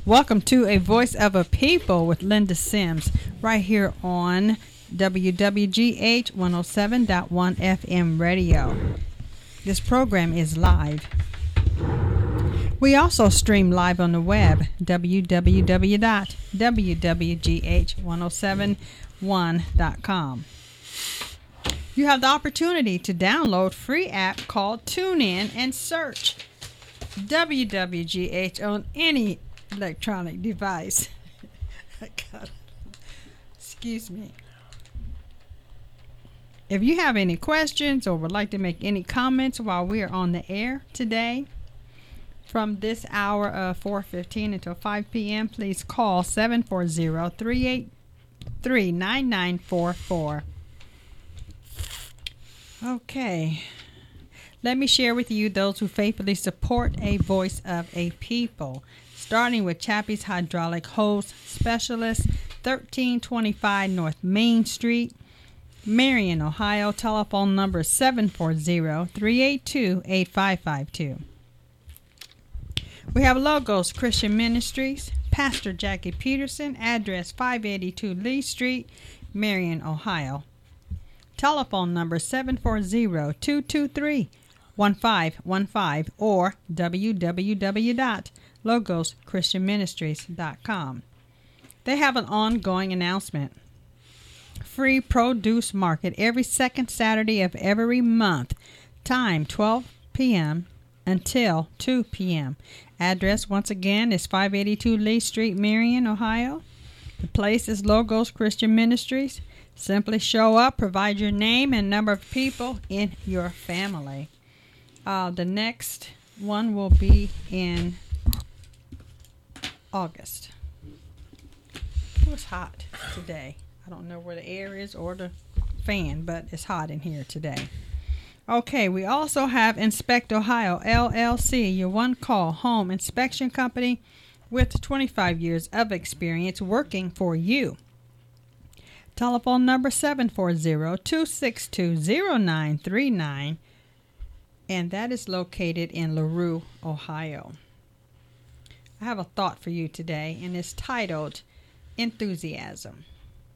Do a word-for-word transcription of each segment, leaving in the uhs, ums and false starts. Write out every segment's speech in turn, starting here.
Welcome to A Voice of a People with Linda Sims, right here on W W G H one oh seven point one F M radio. This program is live. We also stream live on the web, w w w dot w w g h one oh seven one dot com. You have the opportunity to download free app called TuneIn and search W W G H on any electronic device. God. Excuse me. If you have any questions or would like to make any comments while we are on the air today, from this hour of four fifteen until five p.m., please call seven four zero, three eight three, nine nine four four. Okay. Let me share with you those who faithfully support A Voice of a People, starting with Chappie's Hydraulic Hose Specialist, thirteen twenty-five North Main Street, Marion, Ohio. Telephone number seven four zero, three eight two, eight five five two. We have Logos Christian Ministries, Pastor Jackie Peterson, address five eighty-two Lee Street, Marion, Ohio. Telephone number seven four zero, two two three, one five one five or w w w dot logos christian ministries dot com. They have an ongoing announcement. Free produce market every second Saturday of every month. Time twelve p.m. until two p.m. Address once again is five eighty-two Lee Street, Marion, Ohio. The place is Logos Christian Ministries. Simply show up, provide your name and number of people in your family. Uh, the next one will be in August. It was hot today. I don't know where the air is or the fan, but it's hot in here today. Okay, we also have Inspect Ohio, L L C, your one-call home inspection company with twenty-five years of experience working for you. Telephone number seven four zero, two six two, zero nine three nine, and that is located in LaRue, Ohio. I have a thought for you today, and it's titled Enthusiasm.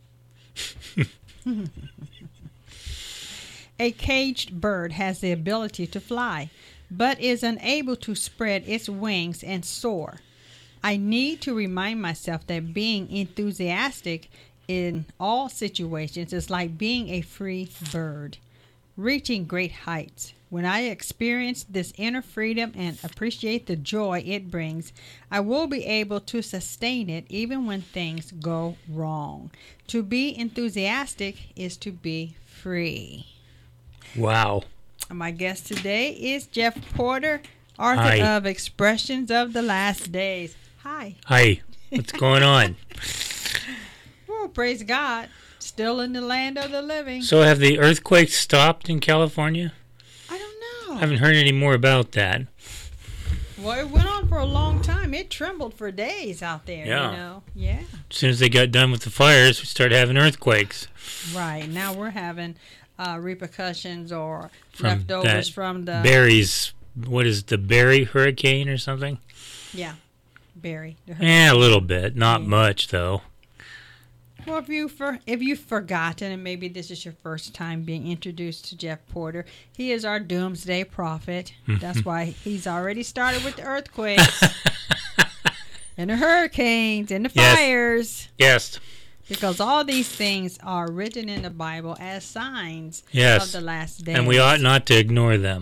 A caged bird has the ability to fly, but is unable to spread its wings and soar. I need to remind myself that being enthusiastic in all situations is like being a free bird, reaching great heights. When I experience this inner freedom and appreciate the joy it brings, I will be able to sustain it even when things go wrong. To be enthusiastic is to be free. Wow. My guest today is Jeff Porter, author Hi. of Expressions of the Last Days. Hi. Hi. What's going on? Well, praise God. Still in the land of the living. So have the earthquakes stopped in California? I don't know. I haven't heard any more about that. Well, it went on for a long time. It trembled for days out there, Yeah. you know. Yeah. As soon as they got done with the fires, we started having earthquakes. Right. Now we're having uh, repercussions or From leftovers that from the... Barry's, what is it, the Barry hurricane or something? Yeah. Barry. Yeah, a little bit. Not Yeah. much, though. Well, if, you for, if you've forgotten, and maybe this is your first time being introduced to Jeff Porter, he is our doomsday prophet. That's why he's already started with the earthquakes and the hurricanes and the Yes. fires. Yes. Because all these things are written in the Bible as signs Yes. of the last days. And we ought not to ignore them.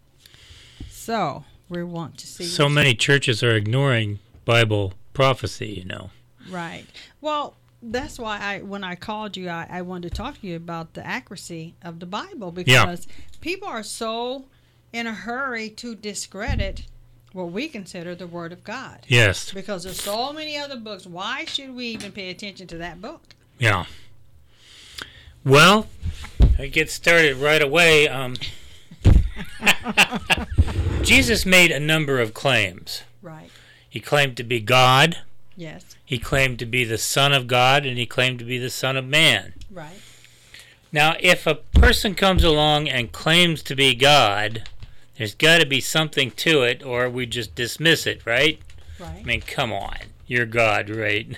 So, we want to see... So many churches are ignoring Bible prophecy, you know. Right. Well... That's why I, when I called you, I, I wanted to talk to you about the accuracy of the Bible, because yeah. people are so in a hurry to discredit what we consider the Word of God. Yes. Because there's so many other books. Why should we even pay attention to that book? Yeah. Well, I get started right away. Um, Jesus made a number of claims. Right. He claimed to be God. Yes. He claimed to be the Son of God, and he claimed to be the Son of Man. Right. Now, if a person comes along and claims to be God, there's got to be something to it, or we just dismiss it, right? Right. I mean, come on. You're God, right?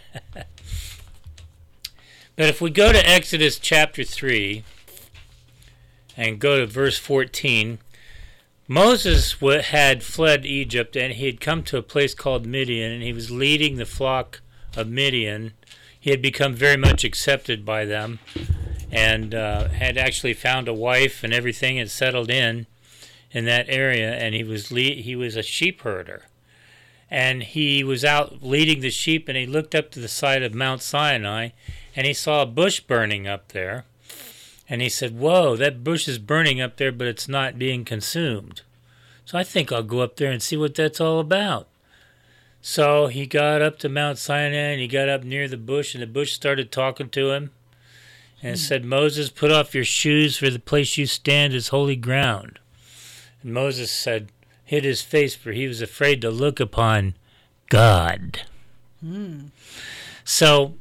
But if we go to Exodus chapter three and go to verse fourteen, Moses had fled Egypt and he had come to a place called Midian, and he was leading the flock of Midian. He had become very much accepted by them and uh, had actually found a wife and everything and settled in in that area, and he was le- he was a sheep herder. And he was out leading the sheep, and he looked up to the side of Mount Sinai, and he saw a bush burning up there. And he said, whoa, that bush is burning up there, but it's not being consumed. So I think I'll go up there and see what that's all about. So he got up to Mount Sinai, and he got up near the bush, and the bush started talking to him. And it mm. said, Moses, put off your shoes, for the place you stand is holy ground. And Moses said, hid his face, for he was afraid to look upon God. Mm. So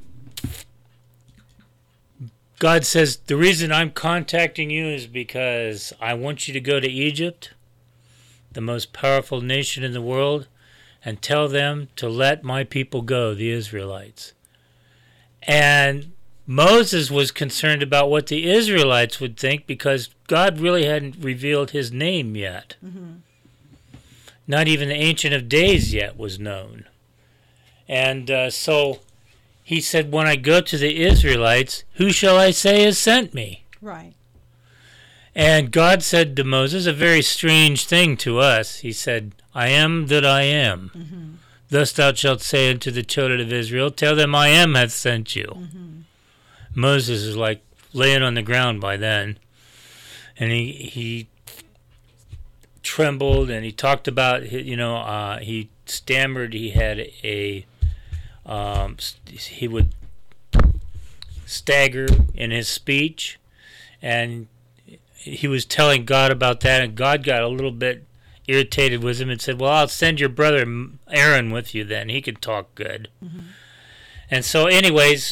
God says, the reason I'm contacting you is because I want you to go to Egypt, the most powerful nation in the world, and tell them to let my people go, the Israelites. And Moses was concerned about what the Israelites would think, because God really hadn't revealed his name yet. Mm-hmm. Not even the Ancient of Days yet was known. And uh, so he said, when I go to the Israelites, who shall I say has sent me? Right. And God said to Moses a very strange thing to us. He said, I am that I am. Mm-hmm. Thus thou shalt say unto the children of Israel, tell them I am hath sent you. Mm-hmm. Moses is like laying on the ground by then. And he... he trembled, and he talked about, you know, uh, he stammered, he had a, um, he would stagger in his speech, and he was telling God about that, and God got a little bit irritated with him and said, well, I'll send your brother Aaron with you then, he can talk good. Mm-hmm. And so anyways,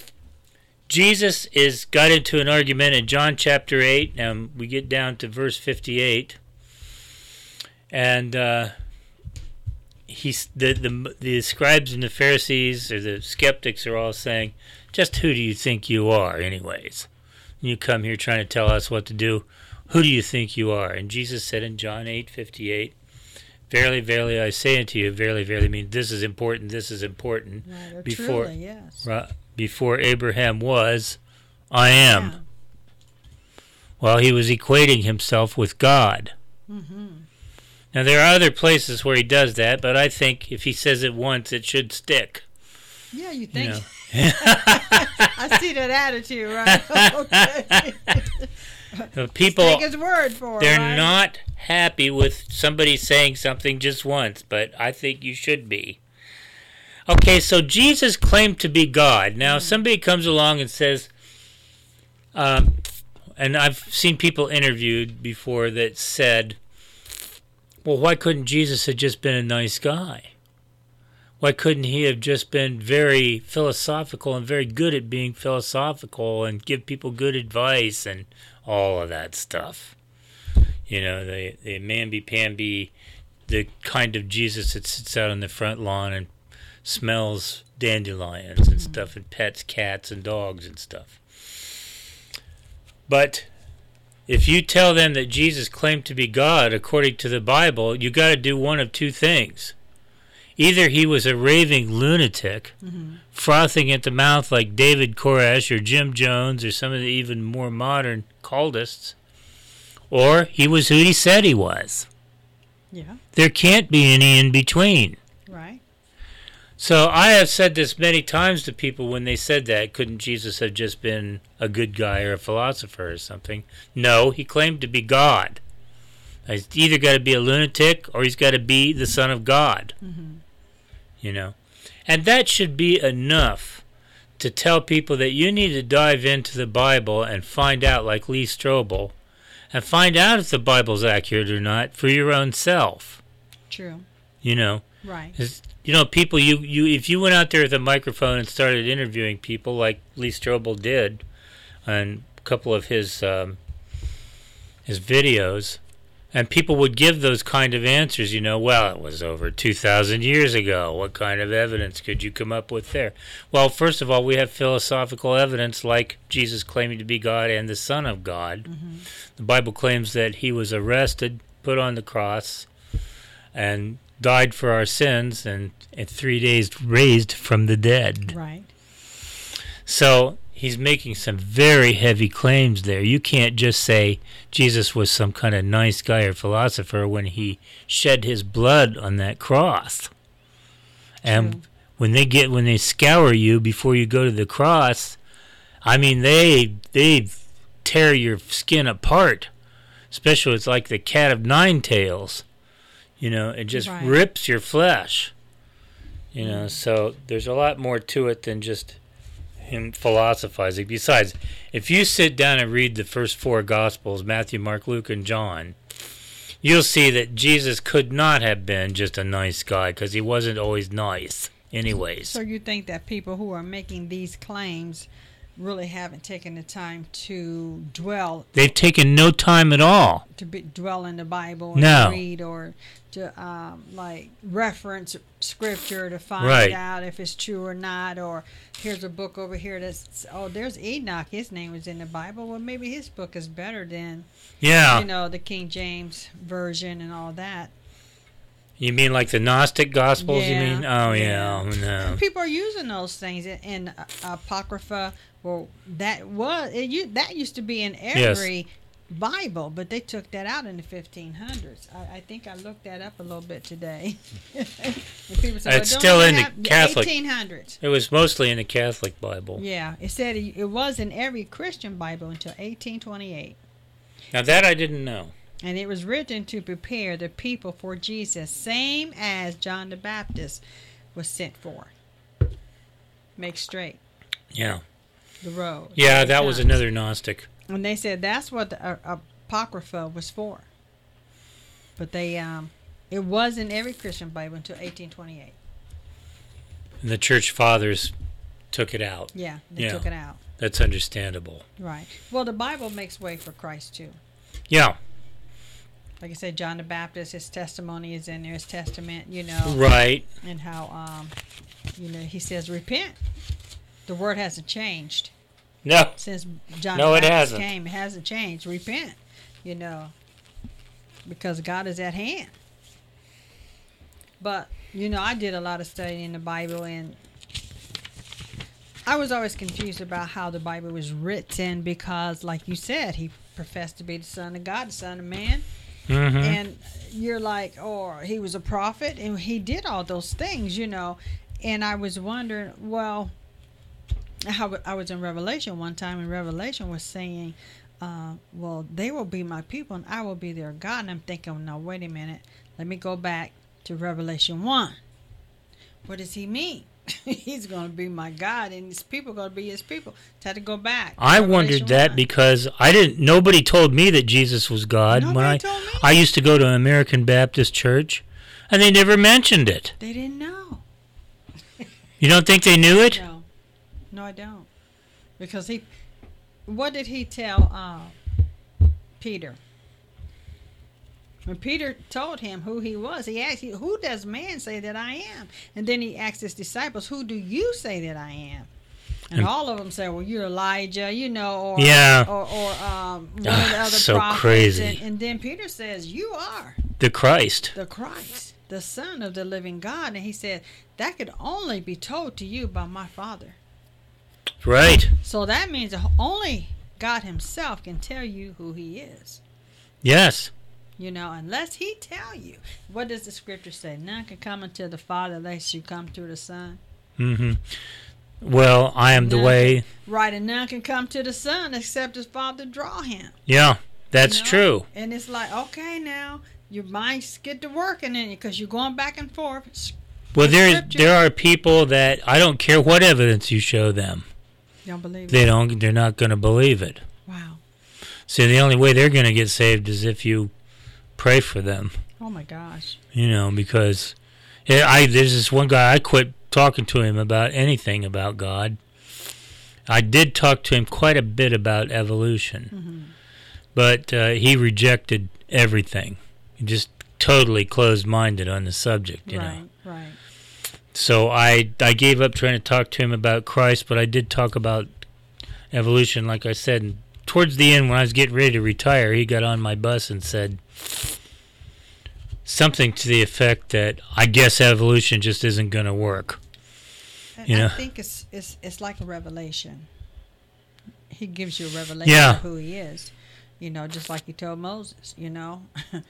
Jesus is got into an argument in John chapter eight, and we get down to verse fifty-eight. And uh, he's the, the the scribes and the Pharisees, or the skeptics, are all saying, just who do you think you are anyways? You come here trying to tell us what to do. Who do you think you are? And Jesus said in John eight fifty-eight, verily, verily, I say unto you, verily, verily, means this is important, this is important. Right, before, truly, yes. right, before Abraham was, I am. Yeah. Well, he was equating himself with God. Mm-hmm. Now, there are other places where he does that, but I think if he says it once, it should stick. Yeah, you think? You know? I see that attitude, right? Okay. So people, take his word for it, they're right? not happy with somebody saying something just once, but I think you should be. Okay, so Jesus claimed to be God. Now, mm-hmm. somebody comes along and says, um, and I've seen people interviewed before that said, well, why couldn't Jesus have just been a nice guy? Why couldn't he have just been very philosophical and very good at being philosophical and give people good advice and all of that stuff? You know, the, the mamby-pamby, the kind of Jesus that sits out on the front lawn and smells dandelions and stuff and pets cats and dogs and stuff. But if you tell them that Jesus claimed to be God according to the Bible, you got to do one of two things. Either he was a raving lunatic, mm-hmm. frothing at the mouth like David Koresh or Jim Jones or some of the even more modern cultists, or he was who he said he was. Yeah. There can't be any in between. Right. So I have said this many times to people when they said that, couldn't Jesus have just been a good guy or a philosopher or something? No, he claimed to be God. He's either got to be a lunatic or he's got to be the Son of God. Mm-hmm. You know? And that should be enough to tell people that you need to dive into the Bible and find out, like Lee Strobel, and find out if the Bible's accurate or not for your own self. True. You know? Right. You know, people, you, you if you went out there with a microphone and started interviewing people like Lee Strobel did on a couple of his um, his videos, And people would give those kind of answers, you know, well, it was over two thousand years ago. What kind of evidence could you come up with there? Well, first of all, we have philosophical evidence like Jesus claiming to be God and the Son of God. Mm-hmm. The Bible claims that he was arrested, put on the cross, and died for our sins, and in three days raised from the dead. Right. So he's making some very heavy claims there. You can't just say Jesus was some kind of nice guy or philosopher when he shed his blood on that cross. And True. when they get when they scour you before you go to the cross, I mean they they tear your skin apart. Especially it's like the cat of nine tails. You know, it just right. rips your flesh. You know, so there's a lot more to it than just him philosophizing. Besides, if you sit down and read the first four Gospels, Matthew, Mark, Luke, and John, you'll see that Jesus could not have been just a nice guy because he wasn't always nice anyways. So you think that people who are making these claims really haven't taken the time to dwell. They've taken no time at all. To be, dwell in the Bible or no. to read or to um, like reference scripture to find right. out if it's true or not. Or here's a book over here that's, oh, there's Enoch. His name was in the Bible. Well, maybe his book is better than, yeah. you know, the King James version and all that. You mean like the Gnostic Gospels, yeah. you mean? Oh, yeah. yeah. No. And people are using those things in, in uh, Apocrypha. Well, that was it, you, that used to be in every yes. Bible, but they took that out in the fifteen hundreds. I, I think I looked that up a little bit today. And people say, it's well, still don't in the have, Catholic. eighteen hundreds. It was mostly in the Catholic Bible. Yeah, it said it, it was in every Christian Bible until eighteen twenty-eight. Now that I didn't know. And it was written to prepare the people for Jesus, same as John the Baptist was sent for. Make straight. Yeah. The road. Yeah, that was another Gnostic. And they said that's what the uh, Apocrypha was for. But they, um, it was in every Christian Bible until eighteen twenty-eight. And the Church Fathers took it out. Yeah, they yeah. took it out. That's understandable. Right. Well, the Bible makes way for Christ, too. Yeah. Like I said, John the Baptist, his testimony is in there, his testament, you know. Right. And how, um, you know, he says, repent. The word hasn't changed. No. Since John no, the it Baptist hasn't. came, it hasn't changed. Repent, you know, because God is at hand. But, you know, I did a lot of studying in the Bible, and I was always confused about how the Bible was written because, like you said, he professed to be the Son of God, the Son of Man. Mm-hmm. And you're like, oh, he was a prophet, and he did all those things, you know. And I was wondering, well, how I was in Revelation one time, and Revelation was saying, uh, well, they will be my people, and I will be their God. And I'm thinking, no, wait a minute. Let me go back to Revelation one. What does he mean? He's going to be my God, and his people are going to be his people. It's had to go back. I wondered that one. because I didn't. Nobody told me that Jesus was God. Nobody when I, told me. I used to go to an American Baptist church, and they never mentioned it. They didn't know. You don't think they knew it? No, no, I don't. Because he, what did he tell uh, Peter? When Peter told him who he was, he asked, who does man say that I am? And then he asked his disciples, who do you say that I am? And, and all of them said, well, you're Elijah, you know, or yeah. or, or um, one oh, of the other so prophets. crazy. And, and then Peter says, you are the Christ. The Christ, the Son of the living God. And he said, that could only be told to you by my Father. Right. So that means only God himself can tell you who he is. Yes. You know, unless he tell you. What does the scripture say? None can come unto the Father unless you come through the Son. Mm-hmm. Well, I am none the way. Can, right, and none can come to the Son except his Father draw him. Yeah, that's you know? true. And it's like, okay, now, your minds get to working in you because you're going back and forth. Well, there there are people that I don't care what evidence you show them. Don't believe they it. don't. They're not going to believe it. Wow. So the only way they're going to get saved is if you pray for them. Oh my gosh. You know, because yeah, I there's this one guy I quit talking to him about anything about God. I did talk to him quite a bit about evolution. Mm-hmm. but uh, he rejected everything. He just totally closed-minded on the subject, you right, know. Right, right. So I I gave up trying to talk to him about Christ, but I did talk about evolution, like I said. And towards the end, when I was getting ready to retire, he got on my bus and said something to the effect that I guess evolution just isn't going to work. And You know? I think it's, it's it's like a revelation. He gives you a revelation Yeah. of who he is. You know, just like he told Moses, you know.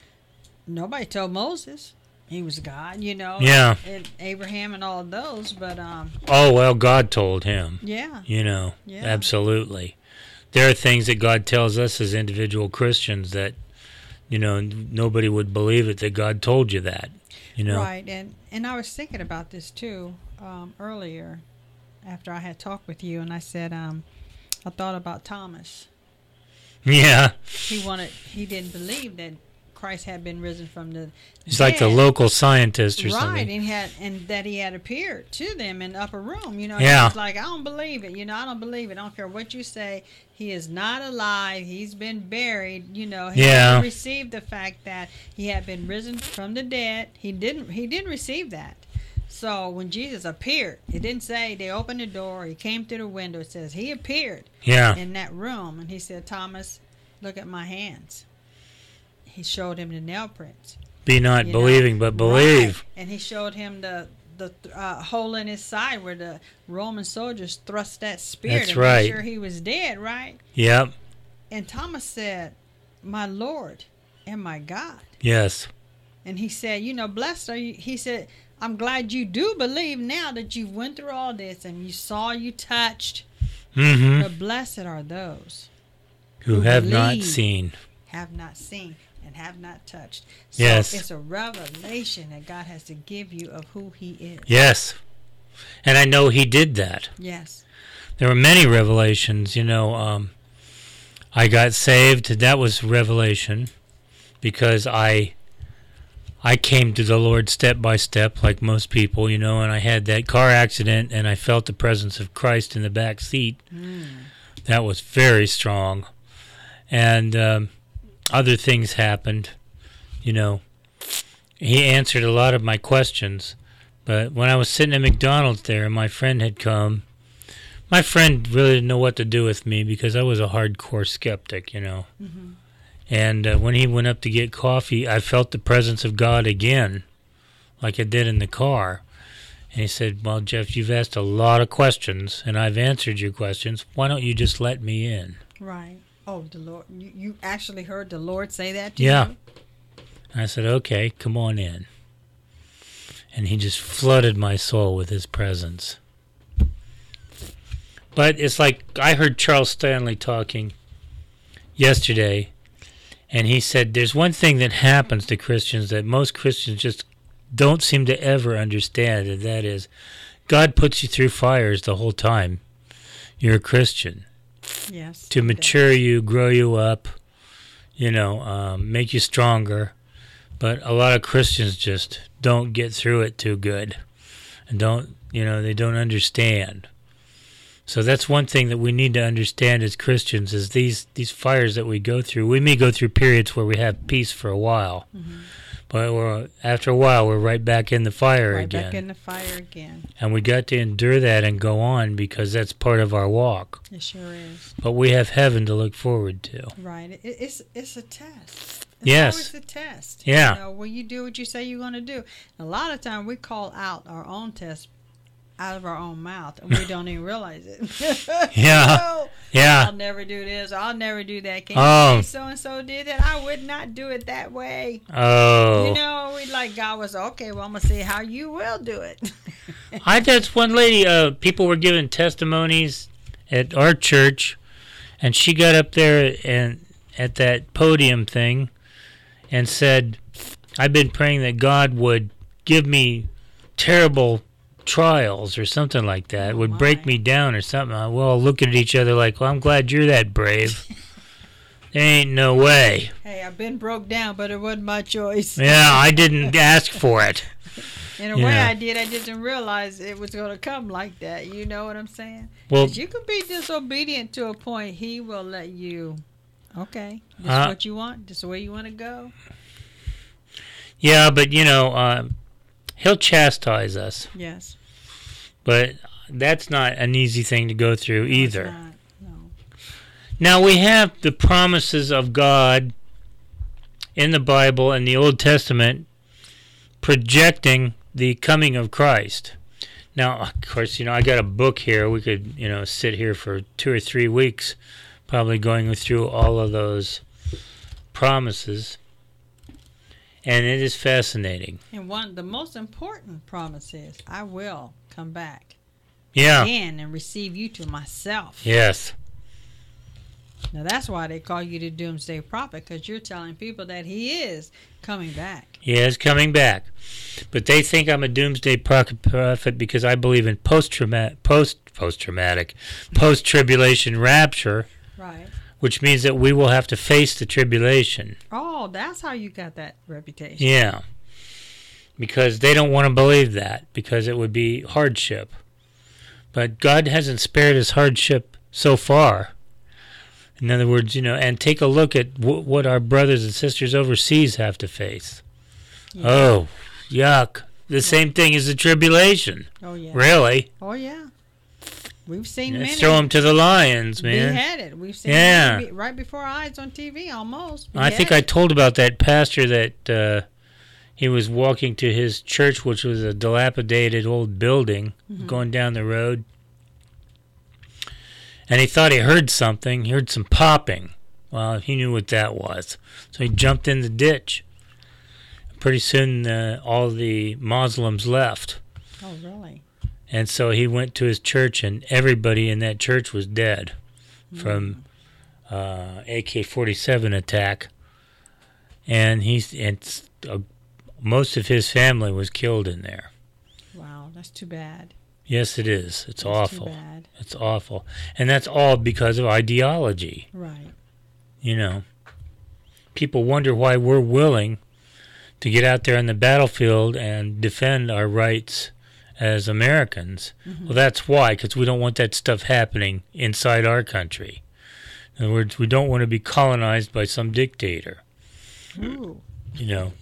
Nobody told Moses he was God, you know. Yeah. And Abraham and all of those, but um Oh, well, God told him, yeah. you know, Yeah. absolutely. There are things that God tells us as individual Christians that, you know, n- nobody would believe it, that God told you that, you know. Right, and and I was thinking about this too um, earlier, after I had talked with you, and I said um, I thought about Thomas. Yeah. He wanted, he didn't believe that Christ had been risen from the He's like the dead. local scientist or Right, something. and had and that he had appeared to them in the upper room. You know, Yeah. he was like, I don't believe it. You know, I don't believe it. I don't care what you say. He is not alive. He's been buried. You know, he Yeah. never received the fact that he had been risen from the dead. He didn't. He didn't receive that. So when Jesus appeared, it didn't say they opened the door. He came through the window. It says he appeared Yeah. in that room, and he said, Thomas, look at my hands. He showed him the nail prints. Be not You know? believing, but believe. Right. And he showed him the the uh, hole in his side where the Roman soldiers thrust that spear That's to right. make sure he was dead, right? Yep. And Thomas said, my Lord and my God. Yes. And he said, you know, blessed are you. He said, I'm glad you do believe now that you went through all this and you saw, you touched. Mm-hmm. But blessed are those Who who have not believe. seen. have not seen and have not touched. So Yes. it's a revelation that God has to give you of who he is. Yes. And I know he did that. Yes. There were many revelations, you know. Um, I got saved. That was revelation because I I came to the Lord step by step like most people, you know, and I had that car accident and I felt the presence of Christ in the back seat. Mm. That was very strong. And um, other things happened, you know. He answered a lot of my questions. But when I was sitting at McDonald's there and my friend had come, my friend really didn't know what to do with me because I was a hardcore skeptic, you know. Mm-hmm. And uh, when he went up to get coffee, I felt the presence of God again, like I did in the car. And he said, well, Jeff, you've asked a lot of questions, and I've answered your questions. Why don't you just let me in? Right. Oh, the Lord. You, you actually heard the Lord say that to Yeah. you? And I said, okay, come on in. And he just flooded my soul with his presence. But it's like I heard Charles Stanley talking yesterday, and he said there's one thing that happens to Christians that most Christians just don't seem to ever understand, and that is God puts you through fires the whole time you're a Christian Yes. to he mature does. you, grow you up, you know, um, make you stronger. But a lot of Christians just don't get through it too good, and don't, you know, they don't understand. So that's one thing that we need to understand as Christians is these, these fires that we go through. We may go through periods where we have peace for a while, Mm-hmm. but we're, after a while we're right back in the fire Right again. back in the fire again. And we got to endure that and go on because that's part of our walk. It sure is. But we have heaven to look forward to. Right. It, it's it's a test. It's Yes. always a test. Yeah. You know, when you do what you say you're going to do. A lot of time we call out our own test out of our own mouth, and we don't even realize it. Yeah. Oh, Yeah. I'll never do this. I'll never do that. Can Oh. you say so and so did that? I would not do it that way. Oh. You know, we like God was okay. Well, I'm gonna see how you will do it. I just one lady. Uh, people were giving testimonies at our church, and she got up there and at that podium thing, and said, "I've been praying that God would give me terrible trials or something like that. Oh, would my. break me down or something." I well, looking at each other like, "Well, I'm glad you're that brave." There ain't no way. Hey, I've been broke down, but it wasn't my choice. Yeah, I didn't ask for it. In a way, Yeah. I did. I didn't realize it was going to come like that. You know what I'm saying? Well, 'Cause you can be disobedient to a point. He will let you Okay. This Uh, is what you want? This is where you want to go? Yeah, but, you know, uh, he'll chastise us. Yes. But that's not an easy thing to go through No, either. it's not. No. Now, we have the promises of God in the Bible and the Old Testament projecting the coming of Christ. Now, of course, you know, I got a book here. We could, you know, sit here for two or three weeks probably going through all of those promises. And it is fascinating. And one, the most important promise is, I will come back Yeah. again and receive you to myself. Yes. Now, that's why they call you the doomsday prophet, because you're telling people that he is coming back. He is coming back. But they think I'm a doomsday prophet because I believe in post-traumatic, post, post-traumatic, post-tribulation rapture, Right. which means that we will have to face the tribulation. Oh, that's how you got that reputation. Yeah. Because they don't want to believe that, because it would be hardship. But God hasn't spared us hardship so far. In other words, you know, and take a look at w- what our brothers and sisters overseas have to face. Yeah. Oh, yuck. The same thing as the tribulation. Oh, yeah. Really. Oh, yeah. We've seen Let's many throw them to the lions, man. beheaded. We've seen Yeah. many be- right before our eyes on T V, almost. I think I told about that pastor that uh, he was walking to his church, which was a dilapidated old building, Mhm. going down the road. And he thought he heard something. He heard some popping. Well, he knew what that was. So he jumped in the ditch. Pretty soon, uh, all the Muslims left. Oh, really? And so he went to his church, and everybody in that church was dead from uh, A K forty-seven attack. And he's and uh, most of his family was killed in there. Wow, that's too bad. Yes, it is. It's That's awful. Too bad. It's awful. And that's all because of ideology. Right. You know, people wonder why we're willing to get out there on the battlefield and defend our rights as Americans. Mm-hmm. Well, that's why, because we don't want that stuff happening inside our country. In other words, we don't want to be colonized by some dictator. Ooh. You know,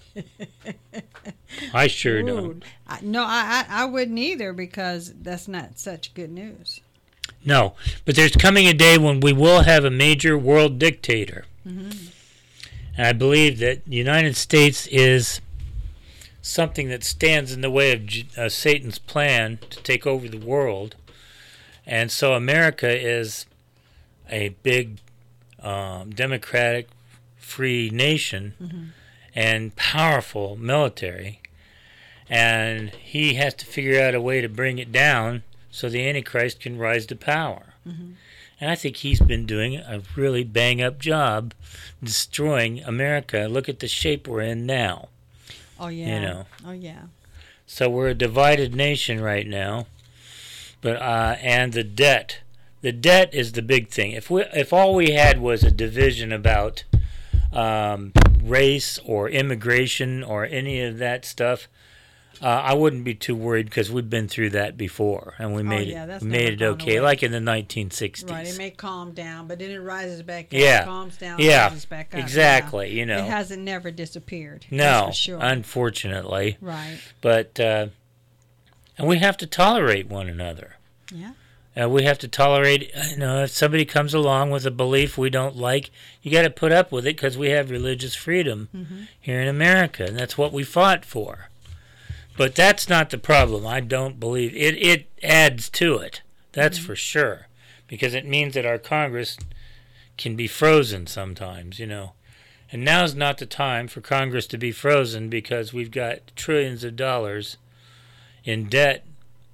I sure don't. Ooh. I, no, I, I I wouldn't either, because that's not such good news. No, but there's coming a day when we will have a major world dictator. Mm-hmm. And I believe that the United States is something that stands in the way of J- uh, Satan's plan to take over the world. And so America is a big um, democratic, free nation Mm-hmm. and powerful military. And he has to figure out a way to bring it down so the Antichrist can rise to power. Mm-hmm. And I think he's been doing a really bang-up job destroying America. Look at the shape we're in now. Oh, yeah. You know. Oh, yeah. So we're a divided nation right now. But uh, and the debt. The debt is the big thing. If we if all we had was a division about um, race or immigration or any of that stuff, uh, I wouldn't be too worried, because we've been through that before, and we made Oh, yeah, it that's we never made it gone okay, away. like in the nineteen sixties. Right. It may calm down, but then it rises back up. Yeah. Calms down, Yeah, rises back up. exactly. Yeah. You know, It hasn't never disappeared. no, That's for sure. unfortunately. Right. But uh, and we have to tolerate one another. Yeah. Uh, we have to tolerate, you know, if somebody comes along with a belief we don't like, you got to put up with it, because we have religious freedom Mm-hmm. here in America, and that's what we fought for. But that's not the problem. I don't believe it. It adds to it. That's Mm-hmm. for sure, because it means that our Congress can be frozen sometimes, you know. And now's not the time for Congress to be frozen, because we've got trillions of dollars in debt.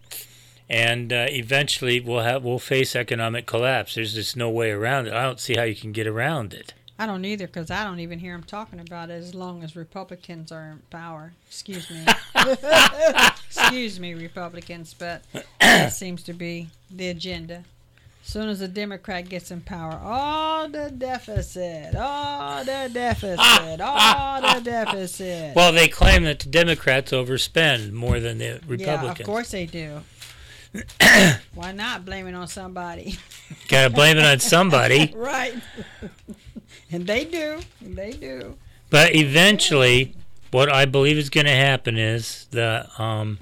And uh, eventually we'll have we'll face economic collapse. There's just no way around it. I don't see how you can get around it. I don't either, because I don't even hear them talking about it as long as Republicans are in power. Excuse me. Excuse me, Republicans, but that seems to be the agenda. As soon as a Democrat gets in power, all the deficit, all the deficit, all the deficit. Well, they claim that the Democrats overspend more than the Republicans. Yeah, of course they do. Why not blame it on somebody? Got to blame it on somebody. Right. And they do. And they do. But eventually, what I believe is going to happen is the um,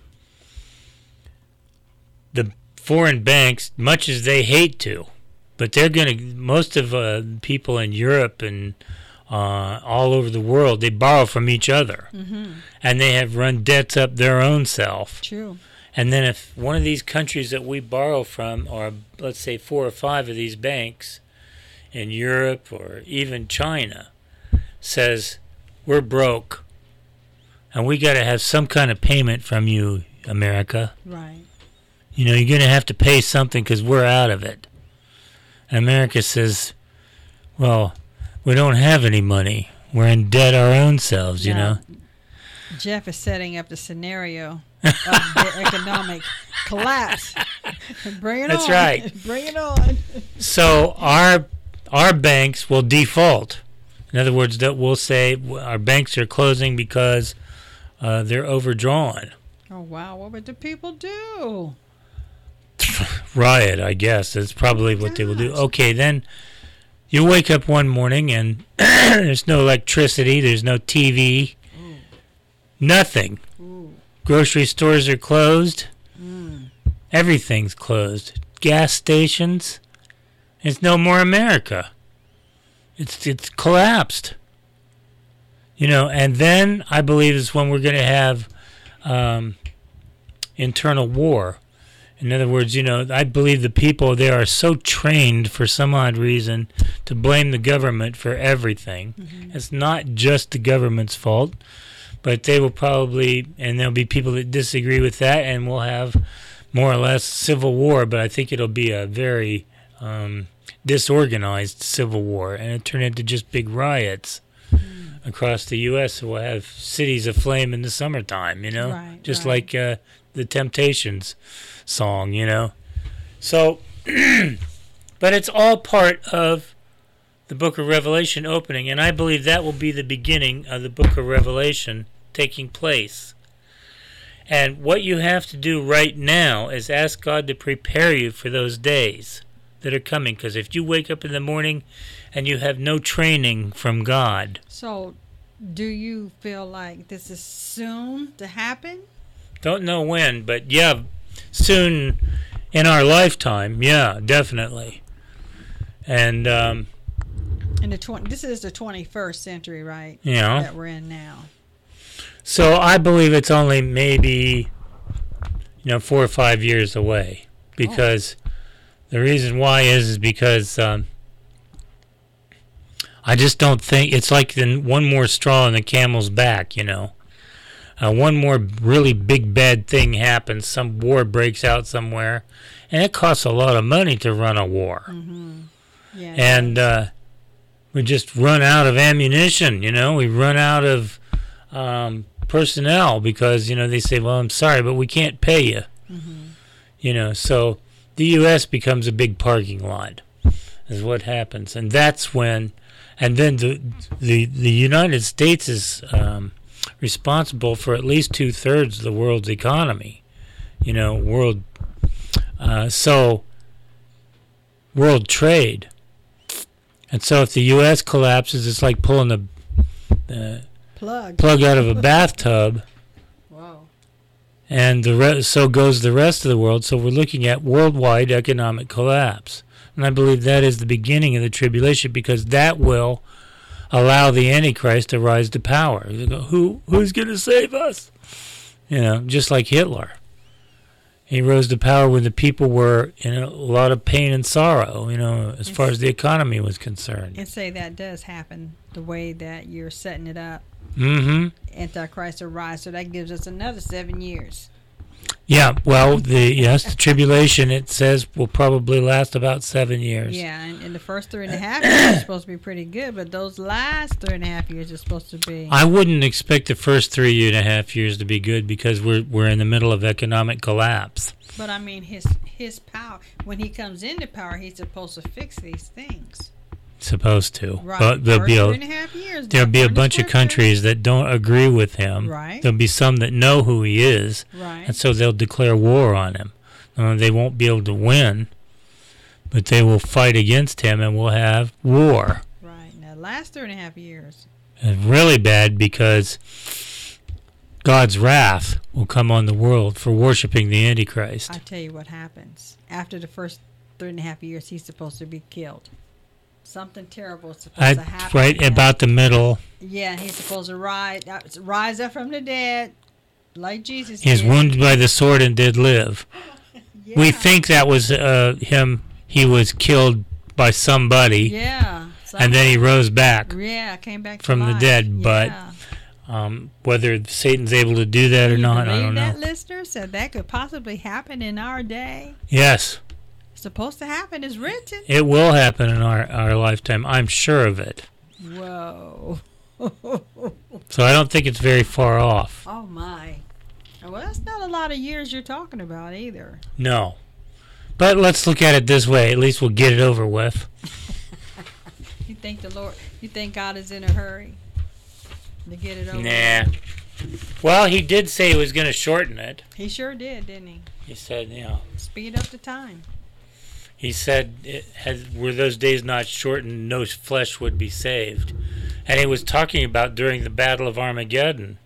the foreign banks, much as they hate to, but they're going to, most of uh, people in Europe and uh, all over the world, they borrow from each other. Mm-hmm. And they have run debts up their own self. True. And then if one of these countries that we borrow from, or let's say four or five of these banks in Europe or even China, says, we're broke, and we got to have some kind of payment from you, America. Right. You know, you're going to have to pay something because we're out of it. And America says, well, we don't have any money. We're in debt our own selves, you now, know. Jeff is setting up the scenario of the economic collapse. Bring it That's on. That's right. Bring it on. So our our banks will default. In other words, that we'll say our banks are closing because uh, they're overdrawn. Oh, wow. What would the people do? Riot, I guess. That's probably what Gosh. they will do. Okay, then you wake up one morning and there's no electricity, there's no T V, Ooh. Nothing. Ooh. Grocery stores are closed. Mm. Everything's closed. Gas stations. It's no more America. It's it's collapsed. You know, and then I believe is when we're going to have um, internal war. In other words, you know, I believe the people there are so trained for some odd reason to blame the government for everything. Mm-hmm. It's not just the government's fault, but they will probably, and there'll be people that disagree with that, and we'll have more or less civil war, but I think it'll be a very um, disorganized civil war, and it turn into just big riots mm. across the U S So we'll have cities aflame in the summertime, you know, right, just right. like uh, the Temptations song, you know. So, but it's all part of the book of Revelation opening, and I believe that will be the beginning of the book of Revelation taking place. And what you have to do right now is ask God to prepare you for those days that are coming, because if you wake up in the morning and you have no training from God. So, do you feel like this is soon to happen? Don't know when, but yeah, soon in our lifetime, yeah, definitely. And um, in the twenty, this is the twenty-first century, right? Yeah, that we're in now. So I believe it's only maybe, you know, four or five years away, because oh. the reason why is is because um, I just don't think it's like the one more straw in the camel's back, you know. Uh, one more really big bad thing happens, some war breaks out somewhere, and it costs a lot of money to run a war. Mm-hmm. Yeah, and uh, we just run out of ammunition, you know, we run out of um, personnel because, you know, they say, well, I'm sorry, but we can't pay you. Mm-hmm. You know, so the U S becomes a big parking lot is what happens. And that's when, and then the, the, the United States is... Um, responsible for at least two-thirds of the world's economy, you know, world, uh, so world trade. And so if the U S collapses, it's like pulling the uh, plug plug out of a bathtub. Wow. And the re- so goes the rest of the world. So we're looking at worldwide economic collapse. And I believe that is the beginning of the tribulation, because that will allow the Antichrist to rise to power. You go, Who who's going to save us? You know, just like Hitler. He rose to power when the people were in a lot of pain and sorrow, you know, as far as the economy was concerned. And say that does happen the way that you're setting it up. Mm-hmm. Antichrist will rise, so that gives us another seven years. Yeah, well, the yes, the tribulation, it says, will probably last about seven years. Yeah, and, and the first three and a half years are supposed to be pretty good, but those last three and a half years are supposed to be... I wouldn't expect the first three and a half years to be good, because we're we're in the middle of economic collapse. But, I mean, his his power, when he comes into power, he's supposed to fix these things. Supposed to. Right. But there'll first be a, three and a half years. there'll be a bunch of countries that don't agree with him. Right. There'll be some that know who he is. Right. And so they'll declare war on him. Uh, they won't be able to win, but they will fight against him, and we'll have war. Right. Now, last three and a half years. And really bad because God's wrath will come on the world for worshiping the Antichrist. I tell you what happens. After the first three and a half years, he's supposed to be killed. Something terrible is supposed I, to happen. right about the middle. Yeah, he's supposed to rise, rise up from the dead, like Jesus He was did. wounded by the sword and did live. Yeah. We think that was uh, him. He was killed by somebody, Yeah. and then he rose back Yeah, came back to from the life. dead. But Yeah. um, whether Satan's able to do that or You not, I believe don't know. that, listener? Said that could possibly happen in our day. Yes, It's supposed to happen. It's written. it will happen in our, our lifetime. I'm sure of it. Whoa. So I don't think it's very far off. Oh, my. Well, that's not a lot of years you're talking about either. No. But let's look at it this way. At least we'll get it over with. You think the Lord, you think God is in a hurry to get it over Nah. with? Well, he did say he was going to shorten it. He sure did, didn't he? He said, you know, Speed up the time. he said, it had, were those days not shortened, no flesh would be saved. And he was talking about during the Battle of Armageddon.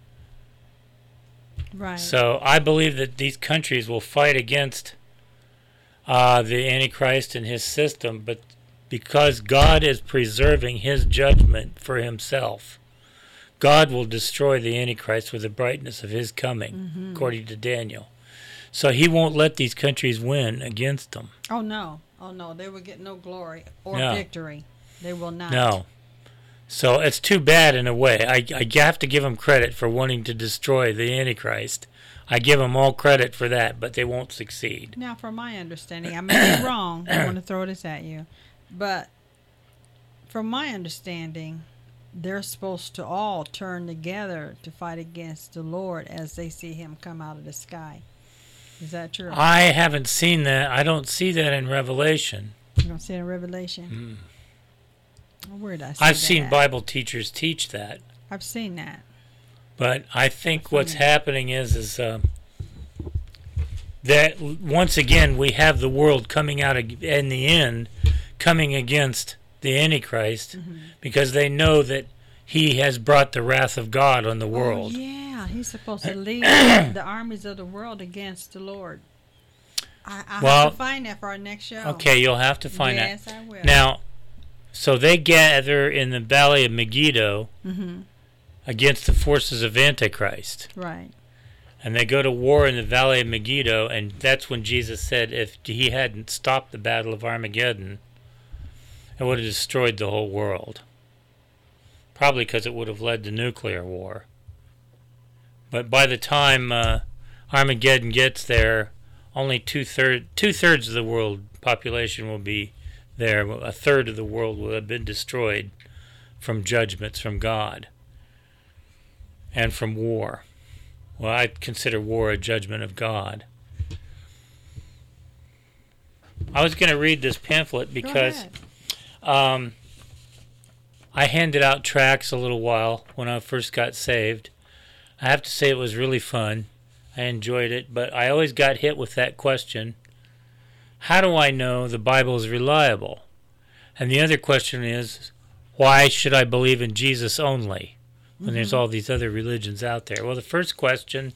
Right. So I believe that these countries will fight against uh, the Antichrist and his system, but because God is preserving his judgment for himself, God will destroy the Antichrist with the brightness of his coming, Mm-hmm. according to Daniel. So he won't let these countries win against them. Oh, no. Oh, no. They will get no glory or No. victory. They will not. No. So it's too bad in a way. I, I have to give them credit for wanting to destroy the Antichrist. I give them all credit for that, but they won't succeed. Now, from my understanding, I may be wrong. I want to throw this at you. But from my understanding, they're supposed to all turn together to fight against the Lord as they see him come out of the sky. Is that true? I haven't seen that. I don't see that in Revelation. You don't see it in Revelation? Mm. Where did I see I've that seen at? Bible teachers teach that. I've seen that. But I think what's happening is is uh, that once again we have the world coming out ag- in the end, coming against the Antichrist, Mm-hmm. because they know that he has brought the wrath of God on the world. Oh, yeah, he's supposed to lead the armies of the world against the Lord. I, I Well, have to find that for our next show. Okay, you'll have to find yes, that. I will. Now, so they gather in the Valley of Megiddo Mm-hmm. against the forces of Antichrist. Right. And they go to war in the Valley of Megiddo, and that's when Jesus said if he hadn't stopped the Battle of Armageddon, it would have destroyed the whole world. Probably because it would have led to nuclear war. But by the time uh, Armageddon gets there, only two-thirds two-thirds of the world population will be there. A third of the world will have been destroyed from judgments from God and from war. Well, I consider war a judgment of God. I was going to read this pamphlet Go because ahead. um, I handed out tracts a little while when I first got saved. I have to say it was really fun. I enjoyed it, but I always got hit with that question: how do I know the Bible is reliable? And the other question is, why should I believe in Jesus only when mm-hmm. there's all these other religions out there? Well, the first question,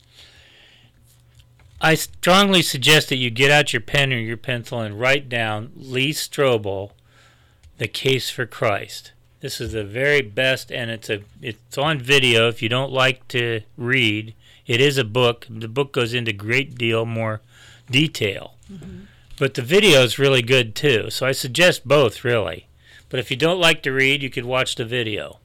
I strongly suggest that you get out your pen or your pencil and write down Lee Strobel, The Case for Christ. This is the very best, and it's a it's on video. If you don't like to read, it is a book. The book goes into a great deal more detail. Mm-hmm. But the video is really good, too. So I suggest both, really. But if you don't like to read, you could watch the video.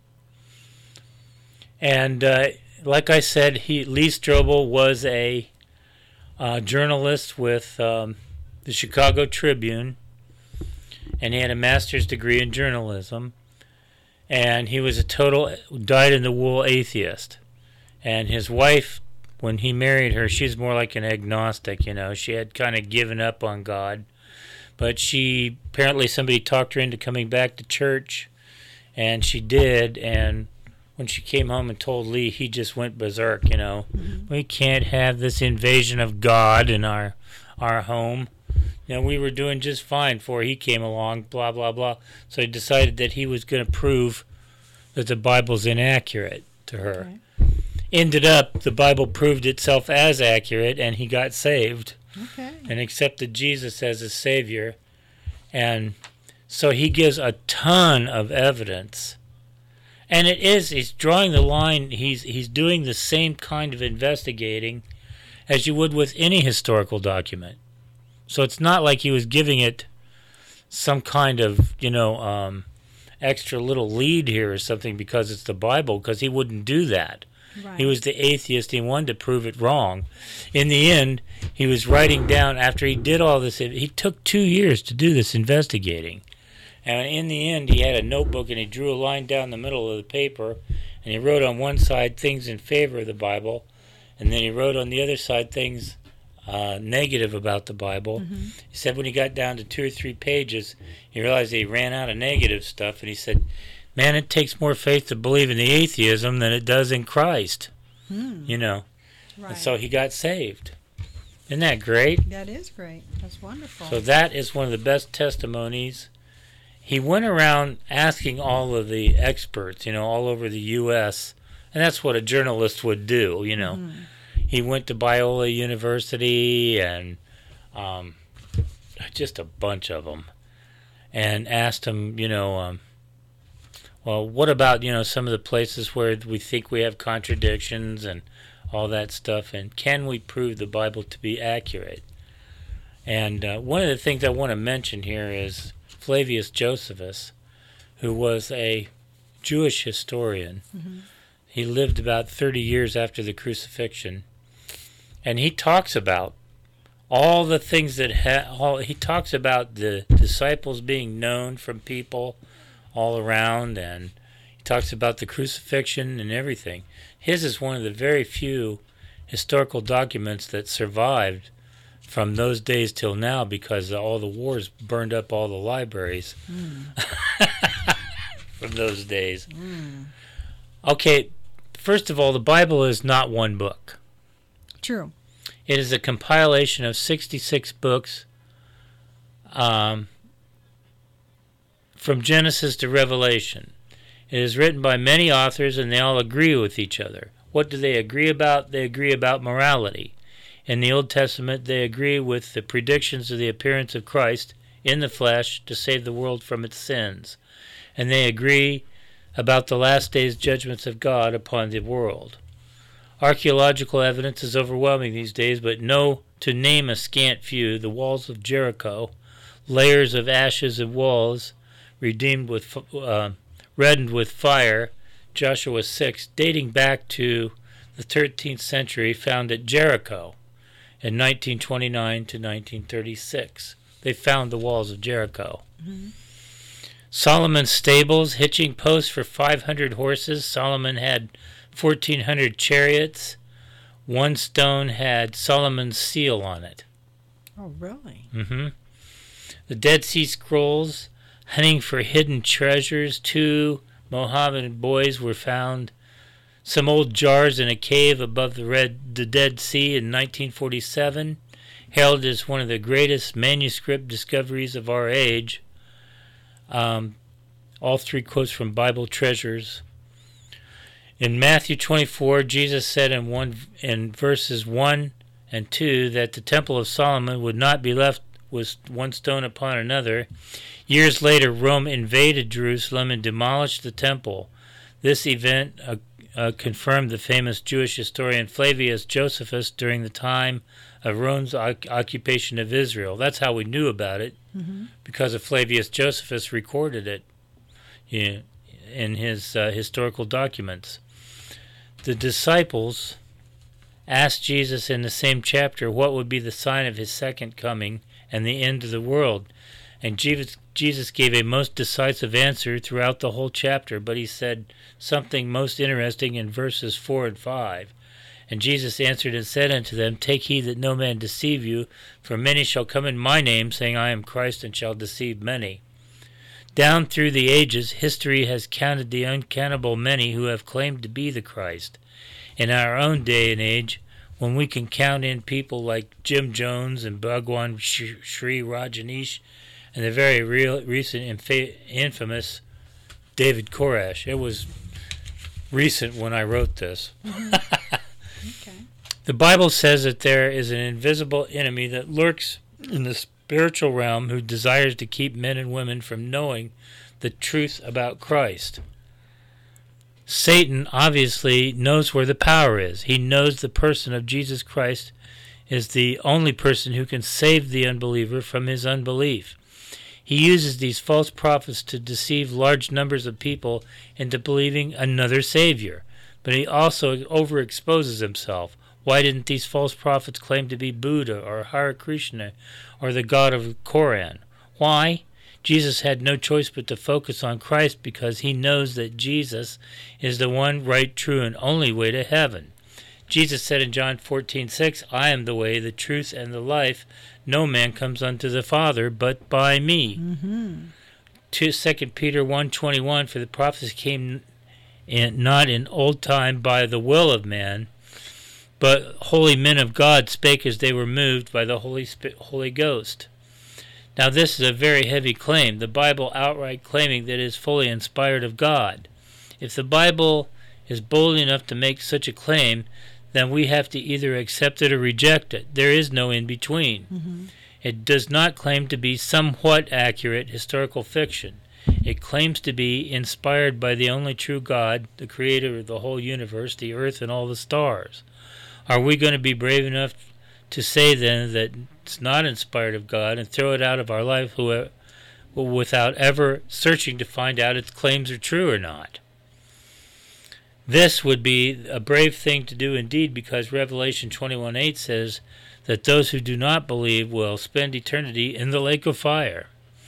And uh, like I said, he, Lee Strobel was a uh, journalist with um, the Chicago Tribune, and he had a master's degree in journalism. And he was a total dyed-in-the-wool atheist. And his wife, when he married her, she's more like an agnostic, you know. She had kind of given up on God. But she, apparently somebody talked her into coming back to church, and she did. And when she came home and told Lee, he just went berserk, you know. Mm-hmm. We can't have this invasion of God in our our home. You know, we were doing just fine before he came along, blah, blah, blah. So he decided that he was going to prove that the Bible's inaccurate to her. Okay. Ended up, the Bible proved itself as accurate, and he got saved. Okay. And accepted Jesus as his Savior. And so he gives a ton of evidence. And it is, he's drawing the line, he's he's doing the same kind of investigating as you would with any historical document. So it's not like he was giving it some kind of, you know, um, extra little lead here or something because it's the Bible, because he wouldn't do that. Right. He was the atheist. He wanted to prove it wrong. In the end, he was writing down, after he did all this, he took two years to do this investigating. And in the end, he had a notebook and he drew a line down the middle of the paper, and he wrote on one side things in favor of the Bible, and then he wrote on the other side things uh, negative about the Bible. Mm-hmm. He said when he got down to two or three pages, he realized that he ran out of negative stuff, and he said, man, it takes more faith to believe in the atheism than it does in Christ. Hmm. You know. Right. And so he got saved. Isn't that great? That is great. That's wonderful. So that is one of the best testimonies. He went around asking all of the experts, you know, all over the U S, and that's what a journalist would do, you know. Mm. He went to Biola University and um, just a bunch of them, and asked them, you know, um, well, what about, you know, some of the places where we think we have contradictions and all that stuff, and can we prove the Bible to be accurate? And uh, one of the things I want to mention here is Flavius Josephus, who was a Jewish historian. Mm-hmm. He lived about thirty years after the crucifixion, and he talks about all the things that ha- all, he talks about the disciples being known from people all around, and he talks about the crucifixion and everything. His is one of the very few historical documents that survived from those days till now, because all the wars burned up all the libraries mm. from those days. Mm. Okay, first of all, the Bible is not one book. True. It is a compilation of sixty-six books um, from Genesis to Revelation. It is written by many authors, and they all agree with each other. What do they agree about? They agree about morality. In the Old Testament, they agree with the predictions of the appearance of Christ in the flesh to save the world from its sins. And they agree about the last days judgments of God upon the world. Archaeological evidence is overwhelming these days, but know, to name a scant few, the walls of Jericho, layers of ashes of walls, redeemed with, uh, reddened with fire, Joshua six, dating back to the thirteenth century, found at Jericho in nineteen twenty-nine to nineteen thirty-six. They found the walls of Jericho. Mm-hmm. Solomon's stables, hitching posts for five hundred horses. Solomon had fourteen hundred chariots. One stone had Solomon's seal on it. Oh, really? Mm-hmm. The Dead Sea Scrolls, hunting for hidden treasures. Two Mohammedan boys were found. Some old jars in a cave above the, Red, the Dead Sea in nineteen forty-seven, hailed as one of the greatest manuscript discoveries of our age. Um, all three quotes from Bible Treasures. In Matthew twenty-four, Jesus said in one in verses one and two that the Temple of Solomon would not be left with one stone upon another. Years later, Rome invaded Jerusalem and demolished the temple. This event uh, uh, confirmed the famous Jewish historian Flavius Josephus during the time of Rome's o- occupation of Israel. That's how we knew about it, mm-hmm. because of Flavius Josephus recorded it you know, in his uh, historical documents. The disciples asked Jesus in the same chapter what would be the sign of his second coming and the end of the world. And Jesus, Jesus gave a most decisive answer throughout the whole chapter, but he said something most interesting in verses four and five. And Jesus answered and said unto them, Take heed that no man deceive you, for many shall come in my name, saying, I am Christ, and shall deceive many. Down through the ages, history has counted the uncountable many who have claimed to be the Christ. In our own day and age, when we can count in people like Jim Jones and Bhagwan Sri Rajneesh and the very real, recent infa- infamous David Koresh. It was recent when I wrote this. Okay. The Bible says that there is an invisible enemy that lurks in the spiritual realm who desires to keep men and women from knowing the truth about Christ. Satan obviously knows where the power is. He knows the person of Jesus Christ is the only person who can save the unbeliever from his unbelief. He uses these false prophets to deceive large numbers of people into believing another Savior. But he also overexposes himself. Why didn't these false prophets claim to be Buddha or Hare Krishna or the God of the Koran? Why? Jesus had no choice but to focus on Christ because he knows that Jesus is the one right, true, and only way to heaven. Jesus said in John fourteen six, I am the way, the truth, and the life. No man comes unto the Father but by me. Mm-hmm. Second Peter one twenty-one, for the prophets came in, not in old time by the will of man, but holy men of God spake as they were moved by the Holy Sp- Holy Ghost. Now this is a very heavy claim, the Bible outright claiming that it is fully inspired of God. If the Bible is bold enough to make such a claim, then we have to either accept it or reject it. There is no in-between. Mm-hmm. It does not claim to be somewhat accurate historical fiction. It claims to be inspired by the only true God, the creator of the whole universe, the earth, and all the stars. Are we going to be brave enough to say then that it's not inspired of God and throw it out of our life without ever searching to find out its claims are true or not? This would be a brave thing to do indeed, because Revelation twenty-one eight says that those who do not believe will spend eternity in the lake of fire.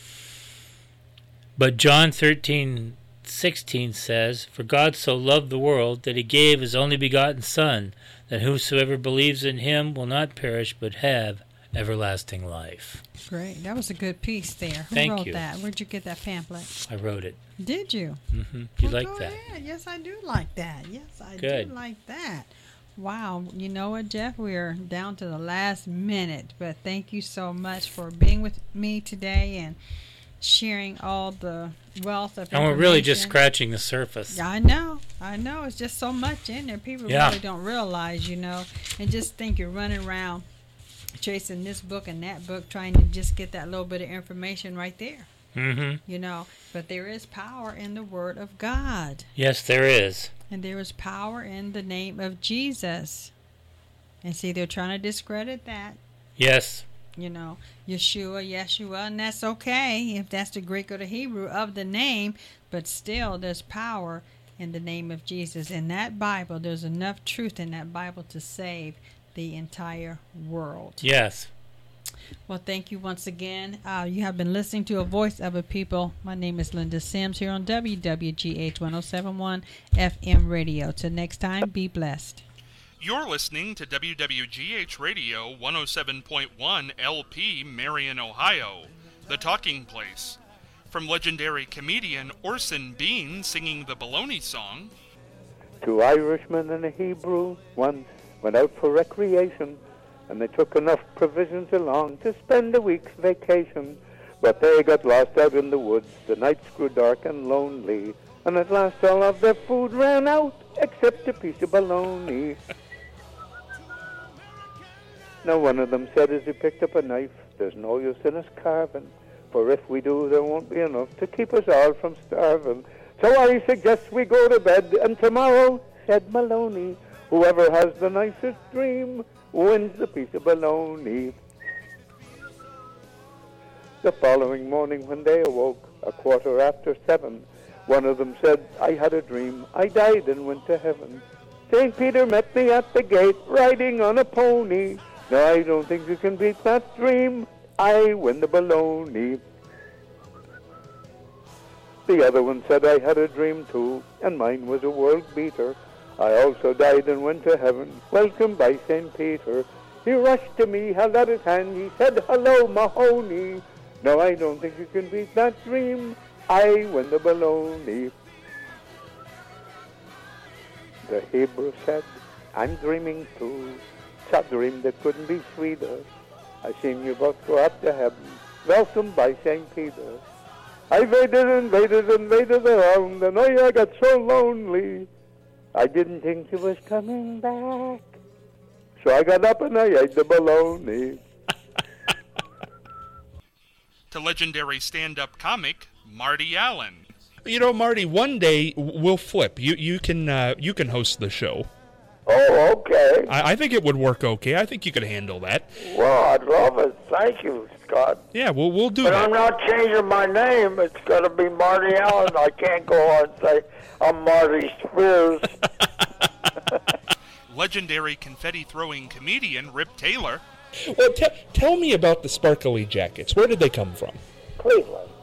But John thirteen sixteen says, for God so loved the world that he gave his only begotten Son, that whosoever believes in him will not perish but have everlasting life. Great. That was a good piece there. Who Thank wrote you. that? Where'd you get that pamphlet? I wrote it. Did you? Mm-hmm. You Well, like go that? ahead. Yes, I do like that. Yes, I Good. do like that. Wow. You know what, Jeff? We're down to the last minute, but thank you so much for being with me today and sharing all the wealth of And information. we're really just scratching the surface. I know. I know. It's just so much in there. People Yeah. really don't realize, you know, and just think you're running around chasing this book and that book trying to just get that little bit of information right there, Mm-hmm. you know. But there is power in the Word of God. Yes, there is. And there is power in the name of Jesus. And see, they're trying to discredit that. Yes. You know, Yeshua, Yeshua, and that's okay if that's the Greek or the Hebrew of the name, but still there's power in the name of Jesus. In that Bible, there's enough truth in that Bible to save the entire world. Yes. Well, thank you once again. Uh, you have been listening to A Voice of a People. My name is Linda Sims here on W W G H one oh seven point one F M radio. Till next time, be blessed. You're listening to W W G H Radio one oh seven point one L P, Marion, Ohio, the talking place. From legendary comedian Orson Bean singing the Baloney Song. Two Irishmen and a Hebrew once went out for recreation, and they took enough provisions along to spend a week's vacation. But they got lost out in the woods, the nights grew dark and lonely, and at last all of their food ran out, except a piece of bologna. Now one of them said as he picked up a knife, there's no use in us carving, for if we do, there won't be enough to keep us all from starving. So I suggest we go to bed, and tomorrow, said Maloney, whoever has the nicest dream wins the piece of bologna. The following morning when they awoke, a quarter after seven, one of them said, I had a dream, I died and went to heaven. Saint Peter met me at the gate, riding on a pony. No, I don't think you can beat that dream, I win the bologna. The other one said, I had a dream too, and mine was a world beater. I also died and went to heaven, welcomed by Saint Peter. He rushed to me, held out his hand, he said, hello, Mahoney. No, I don't think you can beat that dream, I win the bologna. The Hebrew said, I'm dreaming too. I dreamed it couldn't be sweeter. I seen you both go up to heaven, welcomed by Saint Peter. I waited and waited and waited around, and oh, I got so lonely. I didn't think you was coming back, so I got up and I ate the bologna. To legendary stand-up comic Marty Allen. You know, Marty, one day we'll flip. You you can uh, you can host the show. Oh, okay. I, I think it would work okay. I think you could handle that. Well, I'd love it. Thank you, Scott. Yeah, we'll we'll do but that. But I'm not changing my name. It's going to be Marty Allen. I can't go on and say I'm Marty Spears. Legendary confetti-throwing comedian Rip Taylor. Well, t- tell me about the sparkly jackets. Where did they come from? Cleveland.